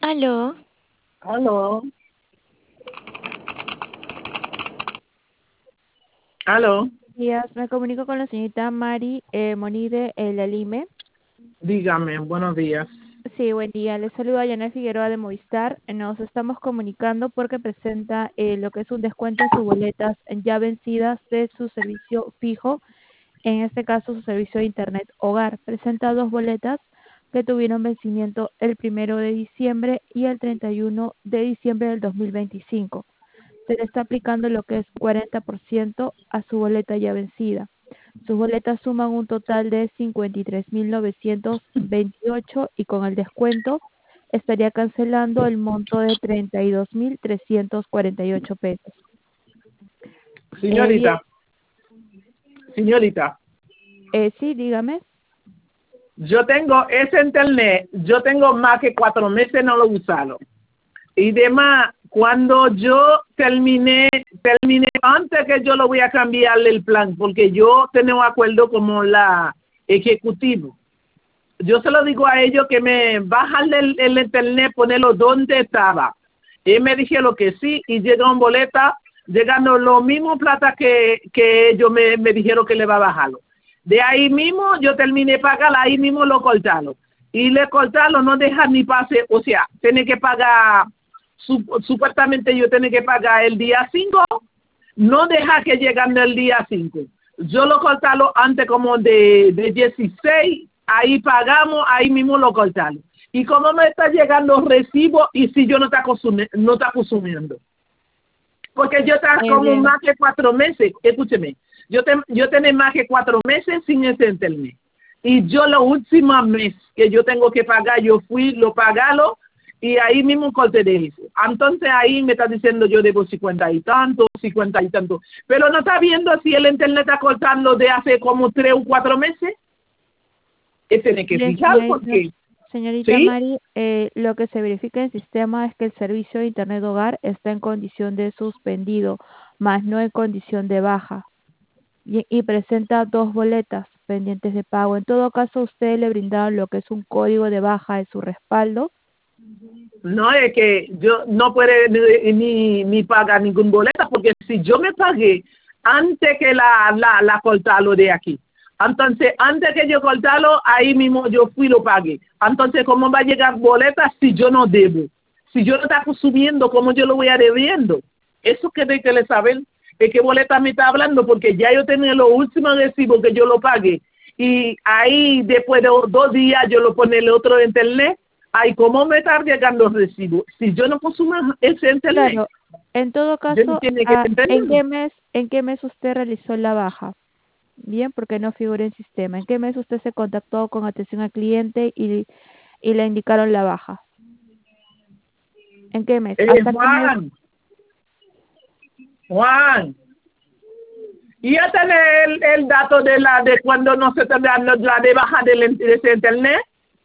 Aló, Aló, aló, Días, me comunico con la señorita Mari Monide El Alime. dígame, buenos días. Sí, buen día. Les saluda Yana Figueroa de Movistar. Nos estamos comunicando porque presenta lo que es un descuento en sus boletas ya vencidas de su servicio fijo, en este caso su servicio de Internet Hogar. Presenta dos boletas que tuvieron vencimiento el 1 de diciembre y el 31 de diciembre del 2025. Se le está aplicando lo que es 40% a su boleta ya vencida. Sus boletas suman un total de 53.928 y con el descuento estaría cancelando el monto de 32.348 pesos. Bien, Señorita, señorita, sí, dígame. yo tengo ese internet, yo tengo más que 4 meses no lo he usado. Y demás, cuando yo terminé antes que yo lo voy a cambiarle el plan, porque yo tengo un acuerdo como la ejecutivo. Yo se lo digo a ellos que me bajan el internet, ponerlo donde estaba. Y me dijeron que sí, y llegaron boletas, llegando lo mismo plata que ellos me dijeron que le va a bajarlo. De ahí mismo yo terminé pagar, ahí mismo lo cortaron. Y le cortaron, no dejan ni pase, o sea, tiene que pagar, supuestamente yo tengo que pagar el día 5, no deja que llegando el día 5. Yo lo cortaron antes como de 16, ahí pagamos, ahí mismo lo cortaron. Y como me está llegando recibo y si yo no está consumiendo. Porque yo está como Bien. más que 4 meses, escúcheme, yo tengo más que 4 meses sin ese internet. Y yo lo último mes que yo tengo que pagar, yo fui, lo pagaron y ahí mismo corté de eso. Entonces ahí me está diciendo yo debo 50 y tanto, 50 y tanto. Pero no está viendo si el internet está cortando de hace como 3 o 4 meses. Tiene que Bien, fijar porque, señorita ¿sí? Mari, lo que se verifica en el sistema es que el servicio de Internet Hogar está en condición de suspendido, más no en condición de baja. Y presenta dos boletas pendientes de pago. En todo caso, usted le brindaron lo que es un código de baja de su respaldo. No es que yo no puede ni pagar ningún boleta, porque si yo me pagué antes que la cortarlo de aquí, entonces antes que yo cortarlo, ahí mismo yo fui y lo pagué. Entonces, ¿cómo va a llegar boleta si yo no debo? Si yo no está consumiendo, ¿cómo yo lo voy a debiendo? Eso que de que le saben, de qué boleta me está hablando, porque ya yo tenía los últimos recibos que yo lo pagué. Y ahí después de 2 días yo lo pone el otro internet. Ay, ¿cómo me está llegando el recibo? Si yo no consumo ese internet, Claro, en todo yo no caso, tiene que entenderlo. en qué mes usted realizó la baja? Bien, porque no figura en sistema. ¿En qué mes usted se contactó con atención al cliente y le indicaron la baja? ¿En qué mes? ¿Hasta qué mes? Juan, y ya tiene el dato de cuando no se te da la de baja de ese internet.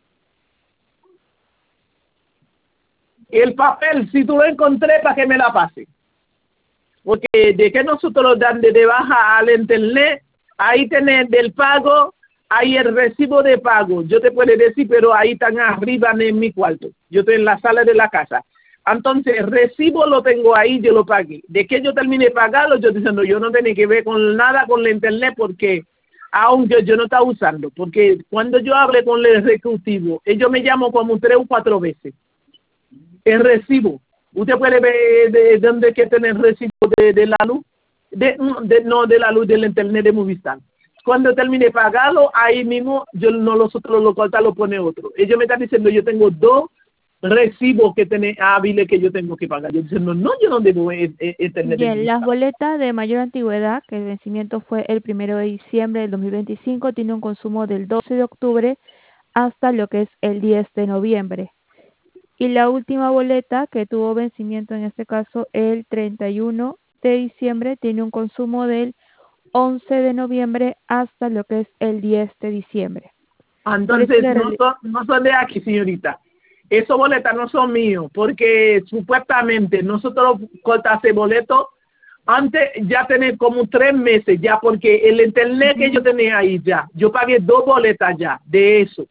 El papel, si tú lo encontré, para que me la pase. Porque de que nosotros lo dan de baja al internet, ahí tenés del pago, hay el recibo de pago. Yo te puedo decir, pero ahí están arriba en mi cuarto. Yo estoy en la sala de la casa. Entonces, el recibo lo tengo ahí, yo lo pagué. De que yo terminé de pagarlo, yo diciendo, yo no tenía que ver con nada con la internet, porque aunque yo no estaba usando, porque cuando yo hablé con el ejecutivo, ellos me llaman como 3 o 4 veces. El recibo. Usted puede ver de dónde que tiene el recibo de la luz, no de la luz del internet de Movistar. Cuando termine de pagarlo, ahí mismo yo no nosotros lo corta, lo pone otro. Ellos me están diciendo, yo tengo 2 recibos que tiene hábiles que yo tengo que pagar. Yo diciendo, no, yo no debo internet de Bien, las Movistar. boletas de mayor antigüedad, que el vencimiento fue el 1 de diciembre del 2025, tiene un consumo del 12 de octubre hasta lo que es el 10 de noviembre. Y la última boleta que tuvo vencimiento en este caso el 31 de diciembre tiene un consumo del 11 de noviembre hasta lo que es el 10 de diciembre. Por eso Entonces, no son de aquí, señorita. Esos boletas no son míos, porque supuestamente nosotros cortamos el boleto antes ya tener como 3 meses ya, porque el internet que yo tenía ahí ya, yo pagué 2 boletas ya de eso.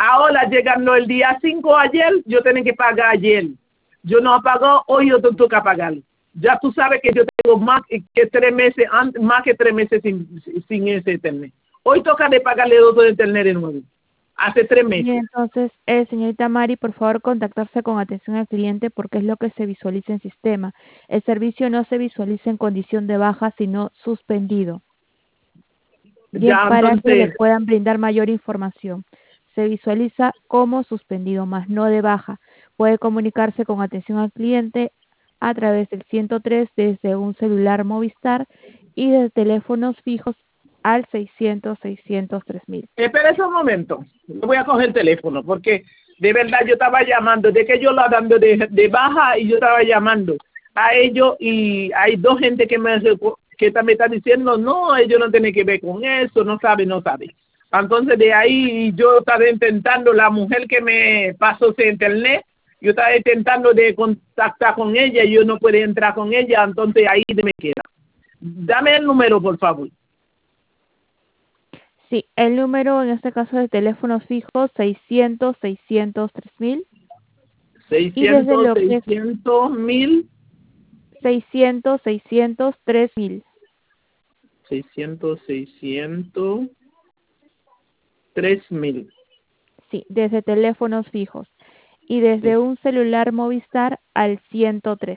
Ahora, llegando el día 5 ayer, yo tengo que pagar ayer. Yo no pago, hoy yo tengo que pagar. Ya tú sabes que yo tengo más que 3 meses, más que 3 meses sin ese internet. Hoy toca de pagarle otro internet de nuevo. Hace 3 Y meses. entonces, señorita Mari, por favor, contactarse con atención al cliente porque es lo que se visualiza en sistema. El servicio no se visualiza en condición de baja, sino suspendido. Bien, Ya, para que le entonces, puedan brindar mayor información. Se visualiza como suspendido, más no de baja. Puede comunicarse con atención al cliente a través del 103 desde un celular Movistar y de teléfonos fijos al 600-600-3000. espérese un momento. Voy a coger el teléfono porque de verdad yo estaba llamando, de que yo la dando de baja y yo estaba llamando a ellos y hay dos gente que me está diciendo, no, ellos no tienen que ver con eso, no sabe. Entonces de ahí yo estaba intentando, la mujer que me pasó ese internet, yo estaba intentando de contactar con ella y yo no puedo entrar con ella, entonces ahí me queda. Dame el número, por favor. Sí, el número en este caso de teléfonos fijos 600-600-3000 y desde 600, lo que es 600, 1000, 600-600-3000. 600, 600, 3000. Sí, desde teléfonos fijos y desde un celular Movistar al 103.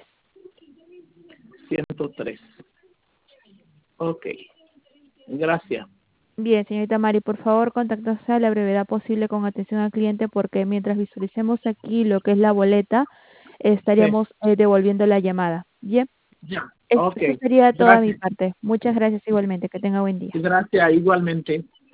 103. Ok, gracias. Bien, señorita Mari, por favor, contáctese a la brevedad posible con atención al cliente porque mientras visualicemos aquí lo que es la boleta, Sí, estaríamos devolviendo la llamada. Bien, ya, eso ok, sería toda mi gracias. parte. Muchas gracias igualmente. Que tenga buen día. Gracias igualmente.